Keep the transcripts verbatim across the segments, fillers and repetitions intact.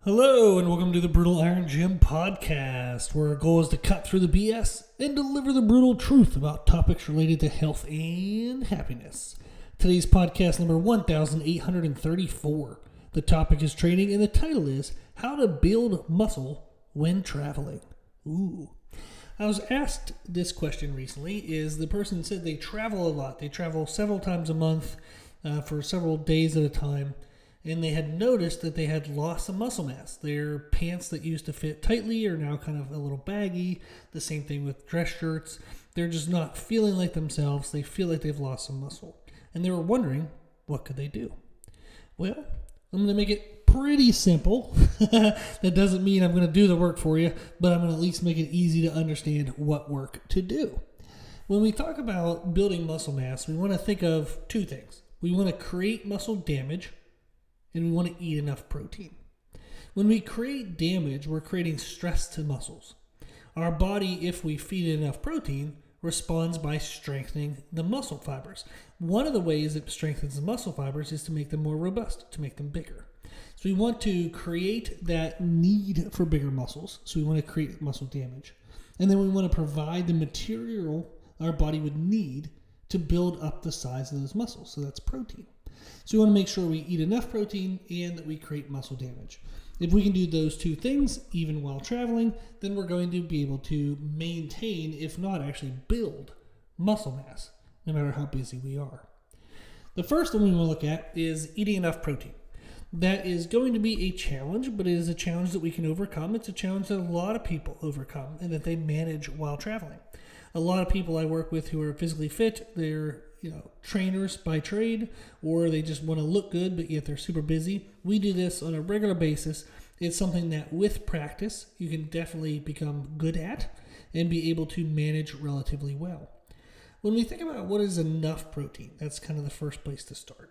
Hello, and welcome to the Brutal Iron Gym podcast, where our goal is to cut through the B S and deliver the brutal truth about topics related to health and happiness. Today's podcast number one thousand eight hundred thirty-four. The topic is training, and the title is How to Build Muscle When Traveling. Ooh. I was asked this question recently, is the person said they travel a lot. They travel several times a month uh, for several days at a time. And they had noticed that they had lost some muscle mass. Their pants that used to fit tightly are now kind of a little baggy. The same thing with dress shirts. They're just not feeling like themselves. They feel like they've lost some muscle. And they were wondering, what could they do? Well, I'm going to make it pretty simple. That doesn't mean I'm going to do the work for you, but I'm going to at least make it easy to understand what work to do. When we talk about building muscle mass, we want to think of two things. We want to create muscle damage, and we want to eat enough protein. When we create damage, we're creating stress to muscles. Our body, if we feed it enough protein, responds by strengthening the muscle fibers. One of the ways it strengthens the muscle fibers is to make them more robust, to make them bigger. So we want to create that need for bigger muscles. So we want to create muscle damage. And then we want to provide the material our body would need to build up the size of those muscles. So that's protein. So we want to make sure we eat enough protein and that we create muscle damage. If we can do those two things, even while traveling, then we're going to be able to maintain, if not actually build, muscle mass, no matter how busy we are. The first one we want to look at is eating enough protein. That is going to be a challenge, but it is a challenge that we can overcome. It's a challenge that a lot of people overcome and that they manage while traveling. A lot of people I work with who are physically fit, they're you know, trainers by trade, or they just want to look good, but yet they're super busy. We do this on a regular basis. It's something that with practice, you can definitely become good at and be able to manage relatively well. When we think about what is enough protein, that's kind of the first place to start.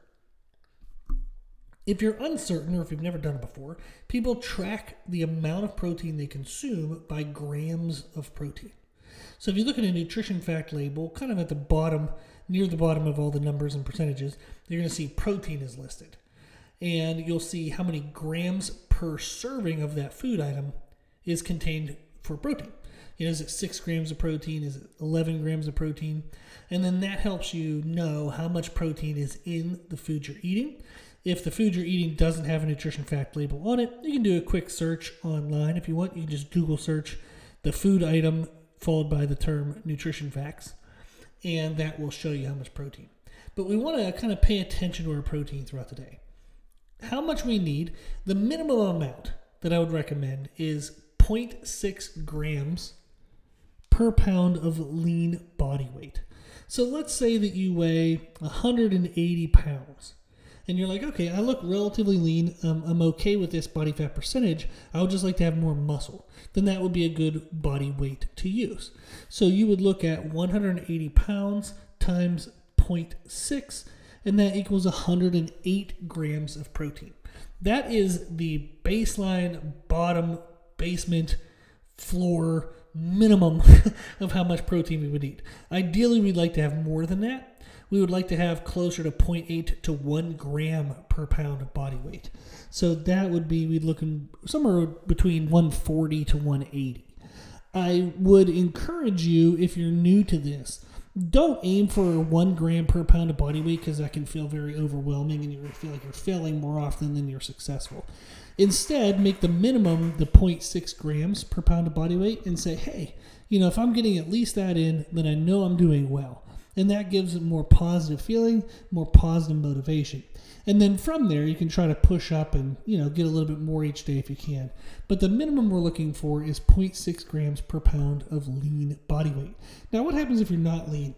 If you're uncertain, or if you've never done it before, people track the amount of protein they consume by grams of protein. So if you look at a nutrition fact label, kind of at the bottom, near the bottom of all the numbers and percentages, you're going to see protein is listed. And you'll see how many grams per serving of that food item is contained for protein. You know, is it six grams of protein? Is it eleven grams of protein? And then that helps you know how much protein is in the food you're eating. If the food you're eating doesn't have a nutrition fact label on it, you can do a quick search online if you want. You can just Google search the food item followed by the term nutrition facts, and that will show you how much protein. But we want to kind of pay attention to our protein throughout the day. How much we need, the minimum amount that I would recommend is zero point six grams per pound of lean body weight. So let's say that you weigh one hundred eighty pounds. And you're like, okay, I look relatively lean. Um, I'm okay with this body fat percentage. I would just like to have more muscle. Then that would be a good body weight to use. So you would look at one hundred eighty pounds times zero point six, and that equals one hundred eight grams of protein. That is the baseline, bottom, basement, floor, minimum of how much protein we would eat. Ideally, we'd like to have more than that. We would like to have closer to zero point eight to one gram per pound of body weight. So that would be, we'd looking somewhere between one forty to one eighty. I would encourage you, if you're new to this, don't aim for one gram per pound of body weight, because that can feel very overwhelming and you're going to feel like you're failing more often than you're successful. Instead, make the minimum the zero point six grams per pound of body weight and say, hey, you know, if I'm getting at least that in, then I know I'm doing well. And that gives a more positive feeling, more positive motivation. And then from there, you can try to push up and, you know, get a little bit more each day if you can. But the minimum we're looking for is zero point six grams per pound of lean body weight. Now, what happens if you're not lean?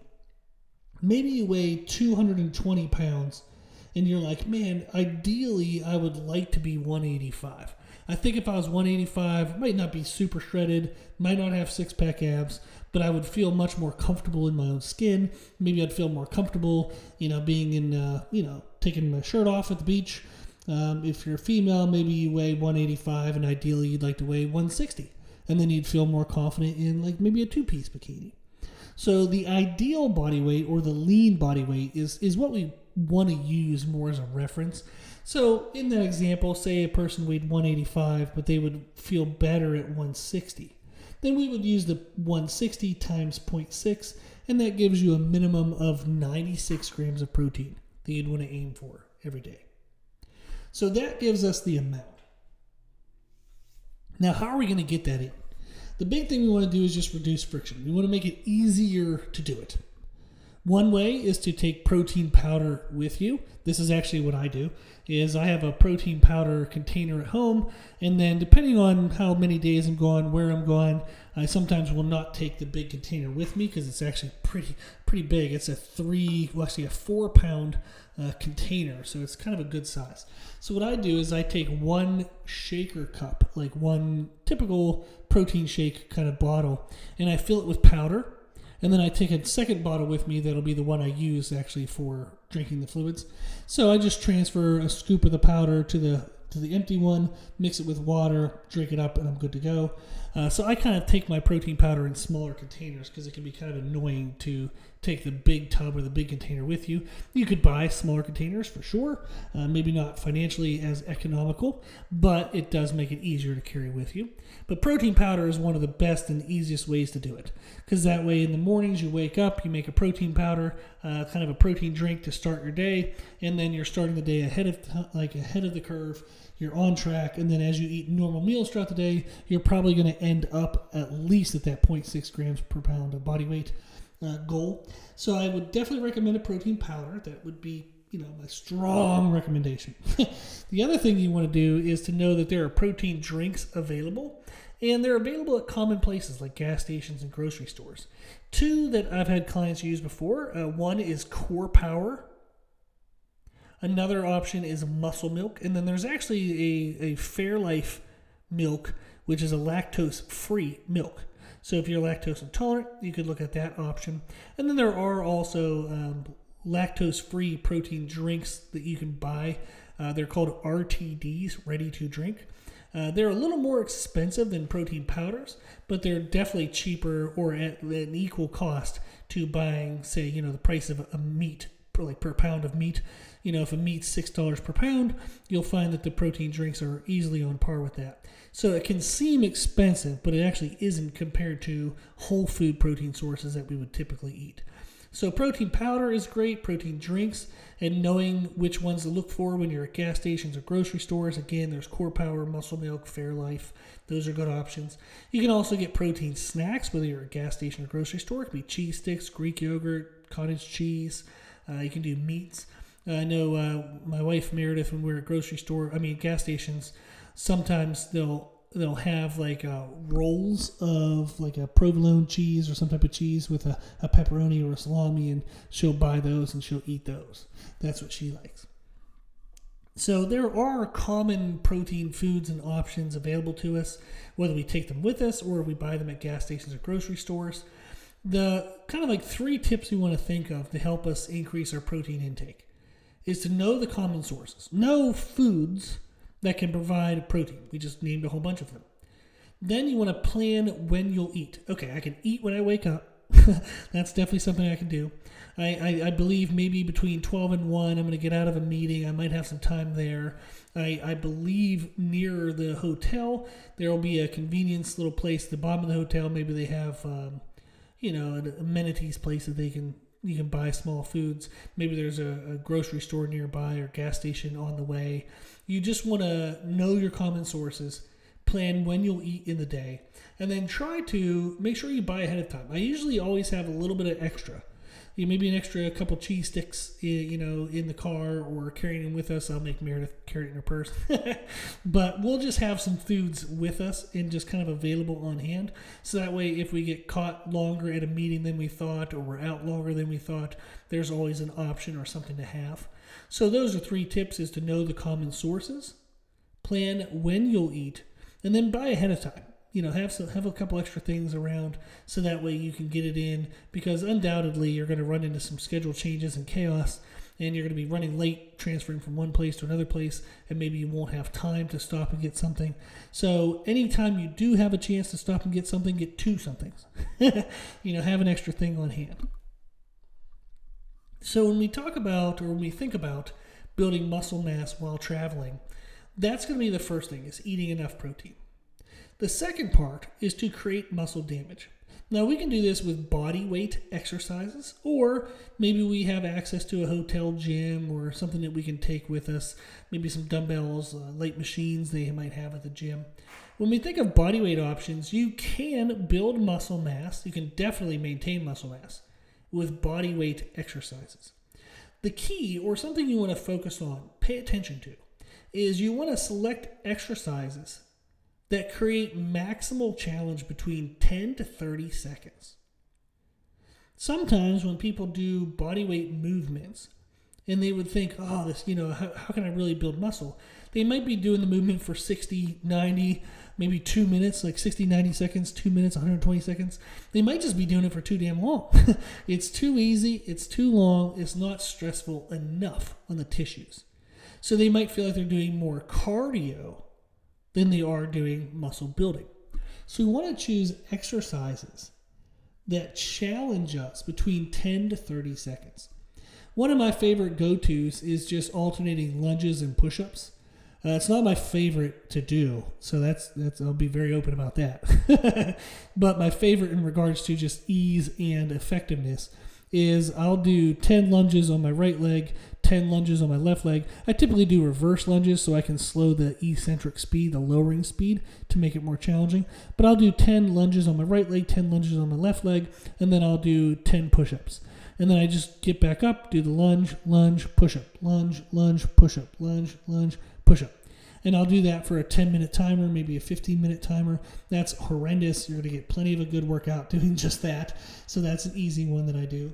Maybe you weigh two hundred twenty pounds and you're like, man, ideally, I would like to be one eighty-five. I think if I was one eighty-five, I might not be super shredded, might not have six-pack abs, but I would feel much more comfortable in my own skin. Maybe I'd feel more comfortable, you know, being in, uh, you know, taking my shirt off at the beach. Um, if you're a female, maybe you weigh one eighty-five, and ideally you'd like to weigh one sixty. And then you'd feel more confident in, like, maybe a two-piece bikini. So the ideal body weight, or the lean body weight, is, is what we want to use more as a reference. So in that example, say a person weighed one eighty-five, but they would feel better at one sixty. Then we would use the one sixty times zero point six, and that gives you a minimum of ninety-six grams of protein that you'd want to aim for every day. So that gives us the amount. Now, how are we going to get that in? The big thing we want to do is just reduce friction. We want to make it easier to do it. One way is to take protein powder with you. This is actually what I do, is I have a protein powder container at home, and then depending on how many days I'm gone, where I'm gone, I sometimes will not take the big container with me because it's actually pretty pretty big. It's a three, well actually a four pound uh, container, so it's kind of a good size. So what I do is I take one shaker cup, like one typical protein shake kind of bottle, and I fill it with powder. And then I take a second bottle with me that'll be the one I use actually for drinking the fluids. So I just transfer a scoop of the powder to the to the empty one, mix it with water, drink it up, and I'm good to go. Uh, so I kind of take my protein powder in smaller containers because it can be kind of annoying to take the big tub or the big container with you. You could buy smaller containers for sure, uh, maybe not financially as economical, but it does make it easier to carry with you. But protein powder is one of the best and easiest ways to do it, because that way in the mornings you wake up, you make a protein powder, uh, kind of a protein drink to start your day, and then you're starting the day ahead of like ahead of the curve. You're on track, and then as you eat normal meals throughout the day, you're probably going to end up at least at that zero point six grams per pound of body weight uh, goal. So I would definitely recommend a protein powder. That would be, you know, my strong recommendation. The other thing you want to do is to know that there are protein drinks available, and they're available at common places like gas stations and grocery stores. Two that I've had clients use before. Uh, one is Core Power. Another option is Muscle Milk. And then there's actually a, a Fairlife milk, which is a lactose-free milk. So if you're lactose intolerant, you could look at that option. And then there are also um, lactose-free protein drinks that you can buy. Uh, they're called R T Ds, ready to drink. Uh, they're a little more expensive than protein powders, but they're definitely cheaper or at an equal cost to buying, say, you know, the price of a meat, like per pound of meat. You know, if a meat's six dollars per pound, you'll find that the protein drinks are easily on par with that. So it can seem expensive, but it actually isn't compared to whole food protein sources that we would typically eat. So protein powder is great, protein drinks, and knowing which ones to look for when you're at gas stations or grocery stores. Again, there's Core Power, Muscle Milk, Fairlife. Those are good options. You can also get protein snacks, whether you're at a gas station or grocery store. It could be cheese sticks, Greek yogurt, cottage cheese. Uh, you can do meats. Uh, I know uh, my wife Meredith, when we were at grocery store, I mean gas stations, sometimes they'll they'll have like uh, rolls of like a provolone cheese or some type of cheese with a, a pepperoni or a salami, and she'll buy those and she'll eat those. That's what she likes. So there are common protein foods and options available to us, whether we take them with us or we buy them at gas stations or grocery stores. The kind of like three tips we want to think of to help us increase our protein intake is to know the common sources. Know foods that can provide protein. We just named a whole bunch of them. Then you want to plan when you'll eat. Okay, I can eat when I wake up. That's definitely something I can do. I, I, I believe maybe between twelve and one, I'm going to get out of a meeting. I might have some time there. I, I believe near the hotel, there will be a convenience little place at the bottom of the hotel. Maybe they have, um, you know, an amenities place that they can you can buy small foods. Maybe there's a, a grocery store nearby or gas station on the way. You just want to know your common sources, plan when you'll eat in the day, and then try to make sure you buy ahead of time. I usually always have a little bit of extra. You maybe an extra couple cheese sticks, you know, in the car or carrying them with us. I'll make Meredith carry it in her purse. But we'll just have some foods with us and just kind of available on hand. So that way, if we get caught longer at a meeting than we thought, or we're out longer than we thought, there's always an option or something to have. So those are three tips: is to know the common sources, plan when you'll eat, and then buy ahead of time. You know, have some, have a couple extra things around so that way you can get it in, because undoubtedly you're going to run into some schedule changes and chaos, and you're going to be running late, transferring from one place to another place, and maybe you won't have time to stop and get something. So anytime you do have a chance to stop and get something, get two somethings. You know, have an extra thing on hand. So when we talk about, or when we think about building muscle mass while traveling, that's going to be the first thing, is eating enough protein. The second part is to create muscle damage. Now, we can do this with body weight exercises, or maybe we have access to a hotel gym or something that we can take with us, maybe some dumbbells, uh, light machines they might have at the gym. When we think of body weight options, you can build muscle mass. You can definitely maintain muscle mass with body weight exercises. The key, or something you want to focus on, pay attention to, is you want to select exercises that create maximal challenge between ten to thirty seconds. Sometimes when people do body weight movements and they would think, oh, this, you know, how, how can I really build muscle? They might be doing the movement for sixty, ninety, maybe two minutes, like sixty, ninety seconds, two minutes, one hundred twenty seconds. They might just be doing it for too damn long. It's too easy. It's too long. It's not stressful enough on the tissues. So they might feel like they're doing more cardio than they are doing muscle building. So we want to choose exercises that challenge us between ten to thirty seconds. One of my favorite go-tos is just alternating lunges and push-ups. Uh, it's not my favorite to do, so that's that's I'll be very open about that. But my favorite in regards to just ease and effectiveness is I'll do ten lunges on my right leg, ten lunges on my left leg. I typically do reverse lunges so I can slow the eccentric speed, the lowering speed, to make it more challenging. But I'll do ten lunges on my right leg, ten lunges on my left leg, and then I'll do ten push-ups. And then I just get back up, do the lunge, lunge, push-up, lunge, lunge, push-up, lunge, lunge, push-up. And I'll do that for a ten-minute timer, maybe a fifteen-minute timer. That's horrendous. You're going to get plenty of a good workout doing just that. So that's an easy one that I do.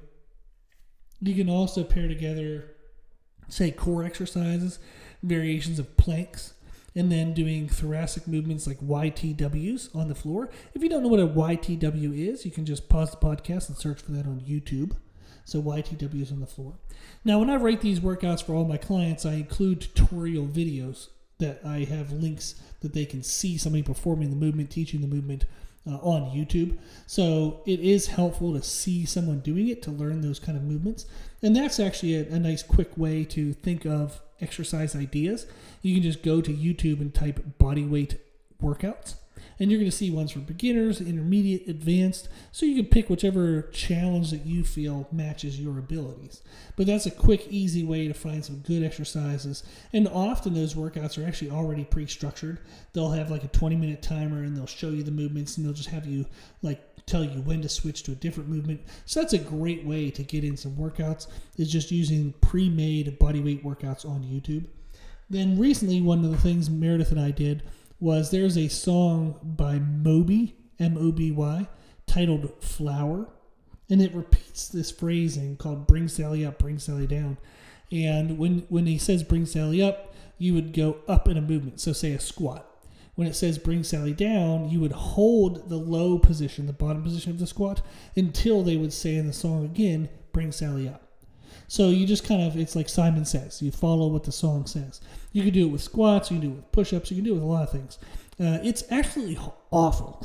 You can also pair together, say, core exercises, variations of planks, and then doing thoracic movements like Y T Ws on the floor. If you don't know what a Y T W is, you can just pause the podcast and search for that on YouTube. So Y T Ws on the floor. Now, when I write these workouts for all my clients, I include tutorial videos that I have links that they can see somebody performing the movement, teaching the movement uh, on YouTube. So it is helpful to see someone doing it to learn those kind of movements. And that's actually a, a nice quick way to think of exercise ideas. You can just go to YouTube and type body weight workouts. And you're going to see ones for beginners, intermediate, advanced. So you can pick whichever challenge that you feel matches your abilities. But that's a quick, easy way to find some good exercises. And often those workouts are actually already pre-structured. They'll have like a twenty-minute timer, and they'll show you the movements, and they'll just have you like tell you when to switch to a different movement. So that's a great way to get in some workouts, is just using pre-made bodyweight workouts on YouTube. Then recently, one of the things Meredith and I did was there's a song by Moby, M O B Y, titled Flower, and it repeats this phrasing called bring Sally up, bring Sally down. And when, when he says bring Sally up, you would go up in a movement, so say a squat. When it says bring Sally down, you would hold the low position, the bottom position of the squat, until they would say in the song again, bring Sally up. So you just kind of, it's like Simon Says. You follow what the song says. You can do it with squats. You can do it with push-ups. You can do it with a lot of things. Uh, it's absolutely awful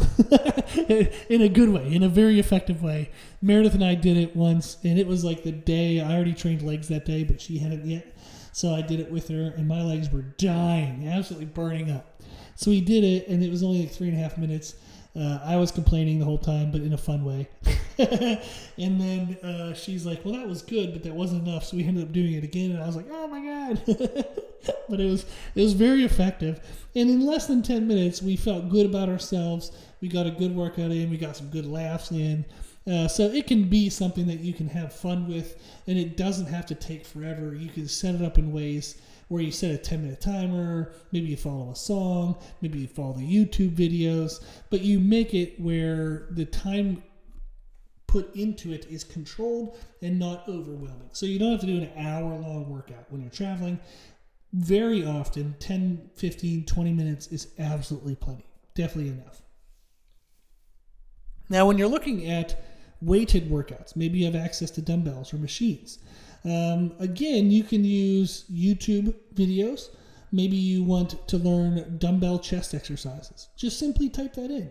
in a good way, in a very effective way. Meredith and I did it once, and it was like the day, I already trained legs that day, but she hadn't yet. So I did it with her, and my legs were dying, absolutely burning up. So we did it, and it was only like three and a half minutes. Uh, I was complaining the whole time, but in a fun way. And then uh, she's like, well, that was good, but that wasn't enough. So we ended up doing it again, and I was like, oh my God. But it was it was very effective. And in less than ten minutes, we felt good about ourselves. We got a good workout in. We got some good laughs in. Uh, so it can be something that you can have fun with, and it doesn't have to take forever. You can set it up in ways where you set a ten-minute timer, maybe you follow a song, maybe you follow the YouTube videos, but you make it where the time put into it is controlled and not overwhelming. So you don't have to do an hour-long workout when you're traveling. Very often, ten, fifteen, twenty minutes is absolutely plenty. Definitely enough. Now, when you're looking at weighted workouts, maybe you have access to dumbbells or machines. Um, again, you can use YouTube videos. Maybe you want to learn dumbbell chest exercises. Just simply type that in.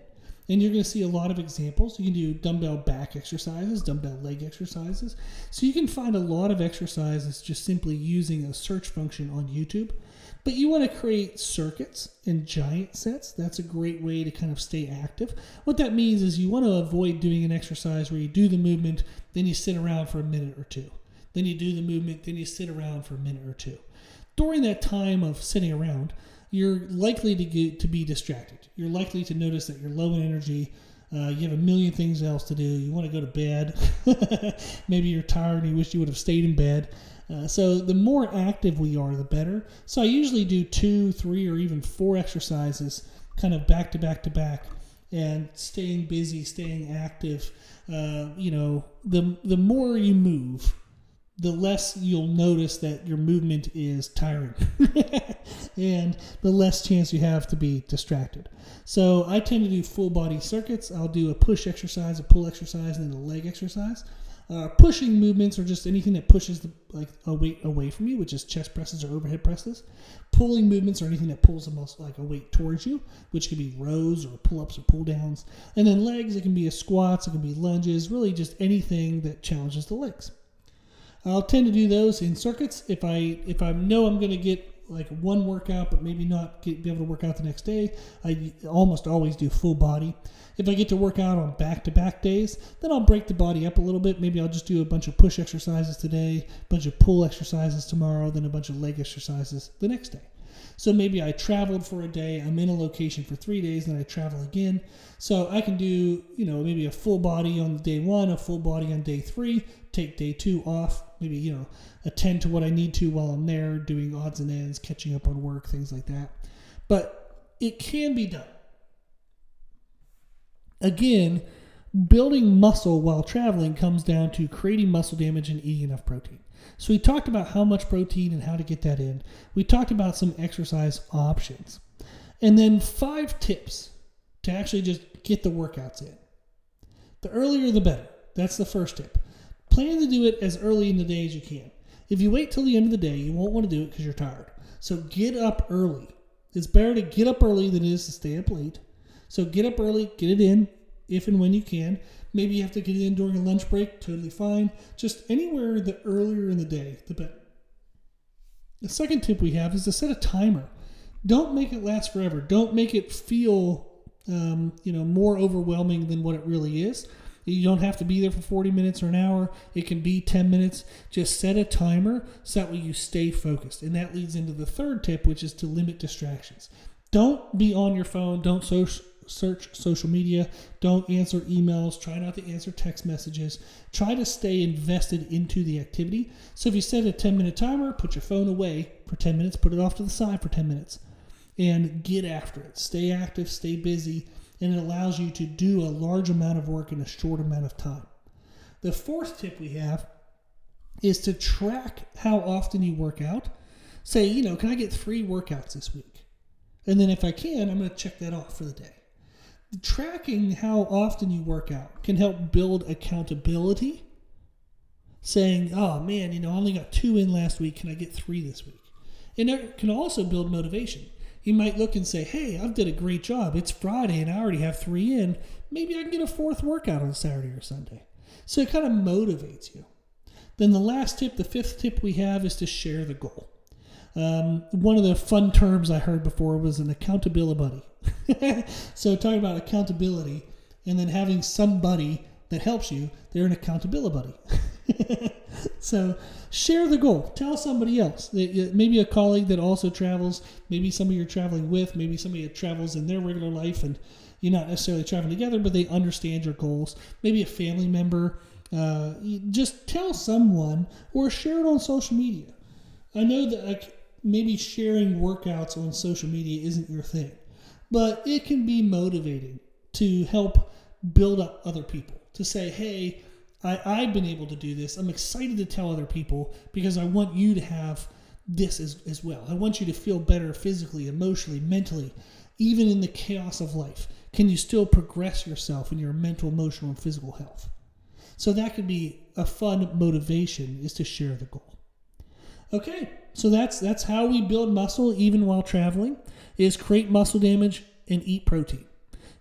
And you're going to see a lot of examples. You can do dumbbell back exercises, dumbbell leg exercises. So you can find a lot of exercises just simply using a search function on YouTube. But you want to create circuits and giant sets. That's a great way to kind of stay active. What that means is you want to avoid doing an exercise where you do the movement, then you sit around for a minute or two. Then you do the movement, then you sit around for a minute or two. During that time of sitting around, you're likely to get to be distracted. You're likely to notice that you're low in energy. Uh, you have a million things else to do. You want to go to bed. Maybe you're tired and you wish you would have stayed in bed. Uh, so the more active we are, the better. So I usually do two, three, or even four exercises kind of back to back to back, and staying busy, staying active. Uh, you know, the the more you move, the less you'll notice that your movement is tiring and the less chance you have to be distracted. So I tend to do full body circuits. I'll do a push exercise, a pull exercise, and then a leg exercise. Uh, pushing movements are just anything that pushes the, like a weight away from you, which is chest presses or overhead presses. Pulling movements are anything that pulls the most, like a weight towards you, which could be rows or pull-ups or pull-downs. And then legs, it can be a squats, it can be lunges, really just anything that challenges the legs. I'll tend to do those in circuits. If I if I know I'm going to get like one workout, but maybe not get, be able to work out the next day, I almost always do full body. If I get to work out on back-to-back days, then I'll break the body up a little bit. Maybe I'll just do a bunch of push exercises today, a bunch of pull exercises tomorrow, then a bunch of leg exercises the next day. So maybe I traveled for a day, I'm in a location for three days, then I travel again. So I can do, you know, maybe a full body on day one, a full body on day three, take day two off, maybe, you know, attend to what I need to while I'm there, doing odds and ends, catching up on work, things like that. But it can be done. Again, building muscle while traveling comes down to creating muscle damage and eating enough protein. So we talked about how much protein and how to get that in. We talked about some exercise options. And then five tips to actually just get the workouts in. The earlier the better. That's the first tip. Plan to do it as early in the day as you can. If you wait till the end of the day, you won't want to do it because you're tired. So get up early. It's better to get up early than it is to stay up late. So get up early, get it in if and when you can. Maybe you have to get it in during a lunch break, totally fine. Just anywhere the earlier in the day, the better. The second tip we have is to set a timer. Don't make it last forever. Don't make it feel um, you know, more overwhelming than what it really is. You don't have to be there for forty minutes or an hour. It can be ten minutes. Just set a timer so that way you stay focused. And that leads into the third tip, which is to limit distractions. Don't be on your phone. Don't so- search social media. Don't answer emails. Try not to answer text messages. Try to stay invested into the activity. So if you set a ten-minute timer, put your phone away for ten minutes. Put it off to the side for ten minutes. And get after it. Stay active. Stay busy. And it allows you to do a large amount of work in a short amount of time. The fourth tip we have is to track how often you work out. Say, you know, can I get three workouts this week? And then if I can, I'm going to check that off for the day. Tracking how often you work out can help build accountability. Saying, oh man, you know, I only got two in last week. Can I get three this week? And it can also build motivation. You might look and say, hey, I've did a great job. It's Friday and I already have three in. Maybe I can get a fourth workout on Saturday or Sunday. So it kind of motivates you. Then the last tip, the fifth tip we have is to share the goal. Um, one of the fun terms I heard before was an accountability buddy. So talking about accountability and then having somebody that helps you, they're an accountability buddy. So share the goal. Tell somebody else. Maybe a colleague that also travels. Maybe somebody you're traveling with. Maybe somebody that travels in their regular life and you're not necessarily traveling together, but they understand your goals. Maybe a family member. Uh, just tell someone or share it on social media. I know that like maybe sharing workouts on social media isn't your thing, but it can be motivating to help build up other people. To say, hey, I, I've been able to do this. I'm excited to tell other people because I want you to have this as, as well. I want you to feel better physically, emotionally, mentally, even in the chaos of life. Can you still progress yourself in your mental, emotional, and physical health? So that could be a fun motivation, is to share the goal. Okay, so that's that's how we build muscle even while traveling, is create muscle damage and eat protein.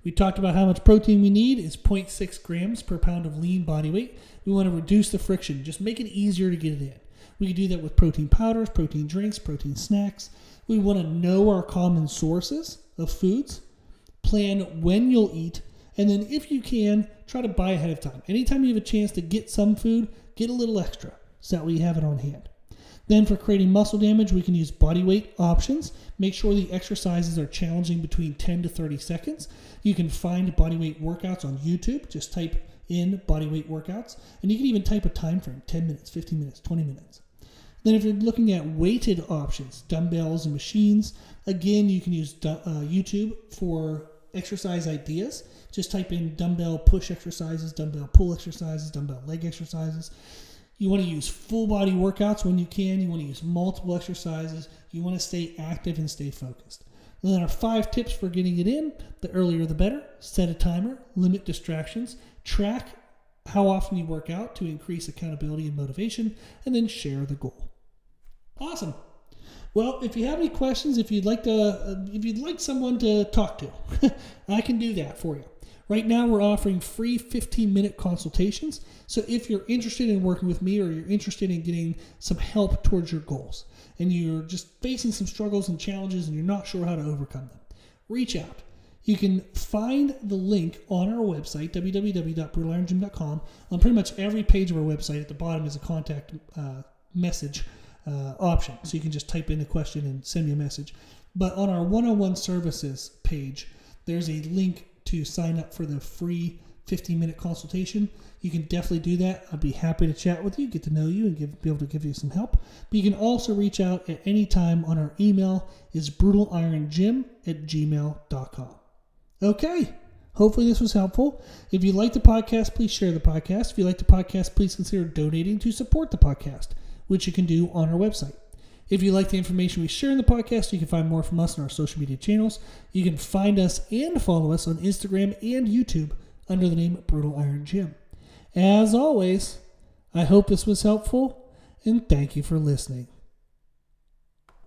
We talked about how much protein we need is zero point six grams per pound of lean body weight. We want to reduce the friction, just make it easier to get it in. We can do that with protein powders, protein drinks, protein snacks. We want to know our common sources of foods, plan when you'll eat, and then if you can, try to buy ahead of time. Anytime you have a chance to get some food, get a little extra so that way you have it on hand. Then for creating muscle damage, we can use body weight options. Make sure the exercises are challenging between ten to thirty seconds. You can find body weight workouts on YouTube. Just type in body weight workouts. And you can even type a time frame, ten minutes, fifteen minutes, twenty minutes. Then if you're looking at weighted options, dumbbells and machines, again, you can use uh, YouTube for exercise ideas. Just type in dumbbell push exercises, dumbbell pull exercises, dumbbell leg exercises. You want to use full body workouts when you can. You want to use multiple exercises. You want to stay active and stay focused. And then our five tips for getting it in. The earlier the better. Set a timer. Limit distractions. Track how often you work out to increase accountability and motivation. And then share the goal. Awesome. Well, if you have any questions, if you'd like to, uh, if you'd like someone to talk to, I can do that for you. Right now, we're offering free fifteen-minute consultations. So if you're interested in working with me or you're interested in getting some help towards your goals and you're just facing some struggles and challenges and you're not sure how to overcome them, reach out. You can find the link on our website, w w w dot brutal iron gym dot com. On pretty much every page of our website, at the bottom is a contact uh, message uh, option. So you can just type in a question and send me a message. But on our one-on-one services page, there's a link to sign up for the free fifteen-minute consultation. You can definitely do that. I'd be happy to chat with you, get to know you, and give, be able to give you some help. But you can also reach out at any time on our email is brutal iron gym at gmail dot com. Okay, hopefully this was helpful. If you like the podcast, please share the podcast. If you like the podcast, please consider donating to support the podcast, which you can do on our website. If you like the information we share in the podcast, you can find more from us on our social media channels. You can find us and follow us on Instagram and YouTube under the name Brutal Iron Gym. As always, I hope this was helpful, and thank you for listening.